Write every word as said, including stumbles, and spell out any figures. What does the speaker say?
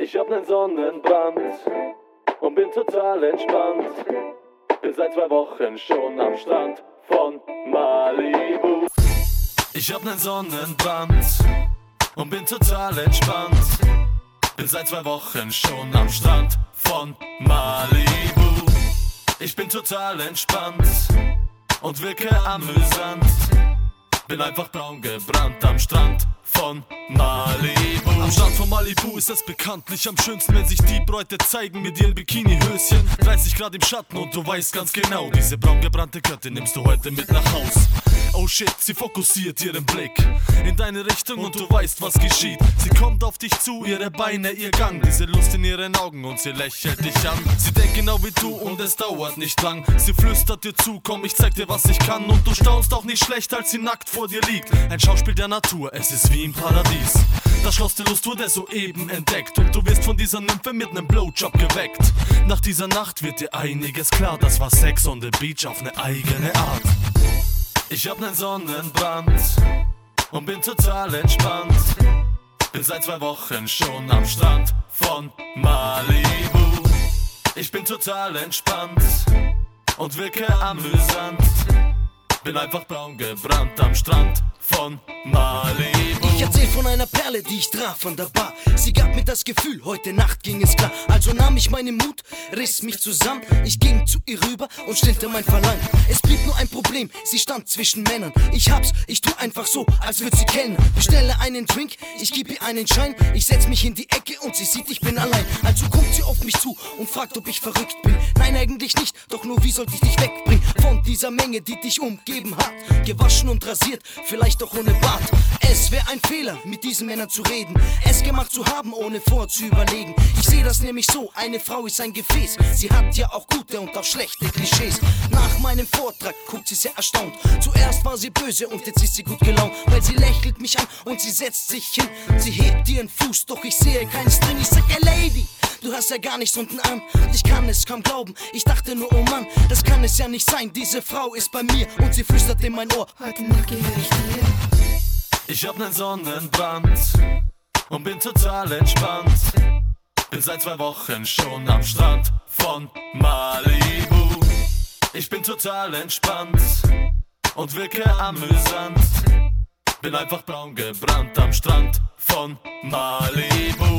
Ich hab nen Sonnenbrand und bin total entspannt. Bin seit zwei Wochen schon am Strand von Malibu. Ich hab nen Sonnenbrand und bin total entspannt. Bin seit zwei Wochen schon am Strand von Malibu. Ich bin total entspannt und wirke amüsant. Bin einfach braun gebrannt am Strand von Malibu. Am Strand von Malibu ist es bekanntlich am schönsten, wenn sich die Bräute zeigen mit ihren Bikini-Höschen. dreißig Grad im Schatten und du weißt ganz genau, diese braun gebrannte Göttin nimmst du heute mit nach Haus. Oh shit, sie fokussiert ihren Blick in deine Richtung und du weißt, was geschieht. Sie kommt auf dich zu, ihre Beine, ihr Gang, diese Lust in ihren Augen und sie lächelt dich an. Sie denkt genau wie du und es dauert nicht lang. Sie flüstert dir zu, komm, ich zeig dir, was ich kann. Und du staunst auch nicht schlecht, als sie nackt vor dir liegt. Ein Schauspiel der Natur, es ist wie im Paradies. Das Schloss der Lust wurde soeben entdeckt und du wirst von dieser Nymphe mit nem Blowjob geweckt. Nach dieser Nacht wird dir einiges klar, das war Sex on the Beach auf ne eigene Art. Ich hab nen Sonnenbrand und bin total entspannt. Bin seit zwei Wochen schon am Strand von Malibu. Ich bin total entspannt und wirke amüsant. Bin einfach braun gebrannt am Strand von Malibu. Ich erzähl von einer Perle, die ich traf an der Bar. Sie gab mir das Gefühl, heute Nacht ging es klar. Also nahm ich meinen Mut, riss mich zusammen. Ich ging zu ihr rüber und stillte mein Verlangen. Es blieb nur ein Problem, sie stand zwischen Männern. Ich hab's, ich tu einfach so, als würd sie kennen. Bestelle einen Drink, ich geb ihr einen Schein. Ich setz mich in die Ecke und sie sieht, ich bin allein. Also kommt sie auf mich zu und fragt, ob ich verrückt bin. Nein, eigentlich nicht, doch nur wie sollte ich dich wegbringen von dieser Menge, die dich umgeben hat. Gewaschen und rasiert, vielleicht auch ohne Bart. Es wäre ein Fehler, mit diesen Männern zu reden, es gemacht zu haben, ohne vorzuüberlegen. Ich sehe das nämlich so, eine Frau ist ein Gefäß. Sie hat ja auch gute und auch schlechte Klischees. Nach meinem Vortrag guckt sie sehr erstaunt. Zuerst war sie böse und jetzt ist sie gut gelaunt, weil sie lächelt mich an und sie setzt sich hin. Sie hebt ihren Fuß, doch ich sehe keinen String. Ich sag, hey Lady, du hast ja gar nichts unten an. Ich kann es kaum glauben, ich dachte nur, oh Mann, das kann es ja nicht sein. Diese Frau ist bei mir und sie flüstert in mein Ohr, heute Nacht gehöre ich dir. Ich hab nen Sonnenbrand und bin total entspannt. Bin seit zwei Wochen schon am Strand von Malibu. Ich bin total entspannt und wirke amüsant. Bin einfach braun gebrannt am Strand von Malibu.